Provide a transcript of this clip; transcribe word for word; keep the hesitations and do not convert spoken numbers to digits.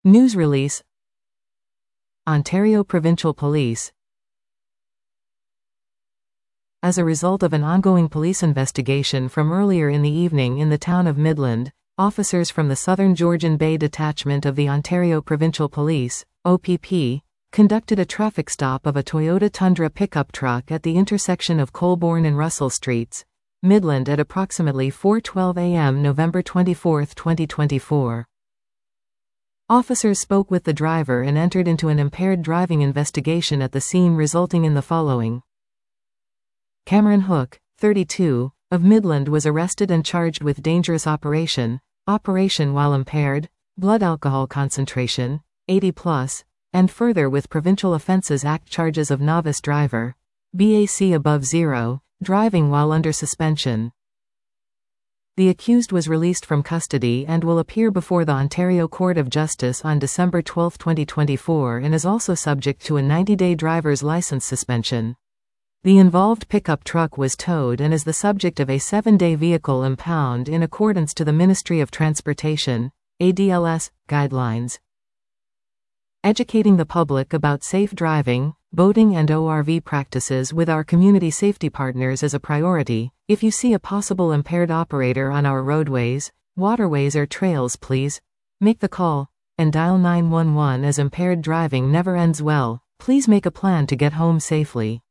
News release. Ontario Provincial Police. As a result of an ongoing police investigation from earlier in the evening in the town of Midland, officers from the Southern Georgian Bay Detachment of the Ontario Provincial Police, O P P, conducted a traffic stop of a Toyota Tundra pickup truck at the intersection of Colborne and Russell Streets, Midland at approximately four twelve a m November twenty-fourth, twenty twenty-four. Officers spoke with the driver and entered into an impaired driving investigation at the scene, resulting in the following. Cameron Hook, thirty-two, of Midland was arrested and charged with dangerous operation, operation while impaired, blood alcohol concentration, eighty plus, and further with Provincial Offences Act charges of novice driver, B A C above zero, driving while under suspension. The accused was released from custody and will appear before the Ontario Court of Justice on December twelfth, twenty twenty-four, and is also subject to a ninety-day driver's license suspension. The involved pickup truck was towed and is the subject of a seven-day vehicle impound in accordance to the Ministry of Transportation, A D L S, guidelines. Educating the public about safe driving, boating and O R V practices with our community safety partners is a priority. If you see a possible impaired operator on our roadways, waterways or trails, please make the call and dial nine one one, as impaired driving never ends well. Please make a plan to get home safely.